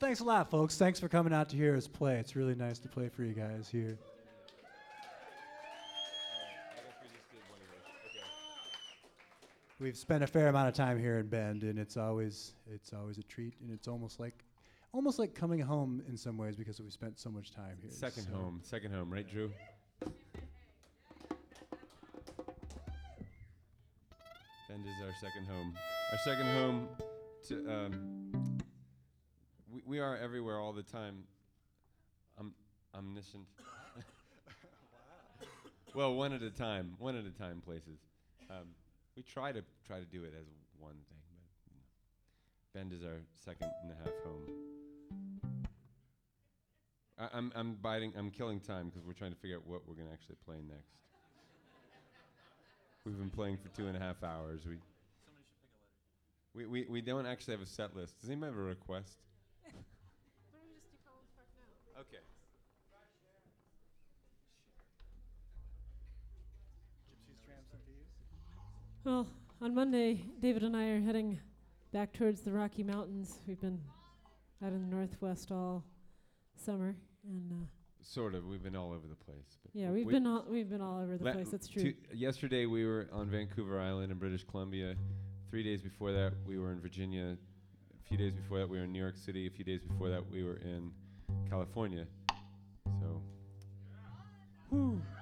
thanks a lot, folks. Thanks for coming out to hear us play. It's really nice to play for you guys here. We've spent a fair amount of time here in Bend, and it's always a treat, and it's almost like coming home in some ways because we spent so much time here. Second home, right, Drew? Bend is our second home. Our second home to we are everywhere all the time. Omniscient. Well, one at a time places. We try to do it as one thing, but Bend is our second and a half home. I'm killing time because we're trying to figure out what we're gonna actually play next. We've been playing for 2.5 hours. Somebody should pick a letter. We don't actually have a set list. Does anybody have a request? Why don't we just do Collins Park now? Okay. Well, on Monday, David and I are heading back towards the Rocky Mountains. We've been out in the Northwest all summer, and Sort of. We've been all over the place. But yeah, we've been all over the place. That's true. Yesterday we were on Vancouver Island in British Columbia. 3 days before that we were in Virginia. A few days before that we were in New York City. A few days before that we were in California. So. Whew.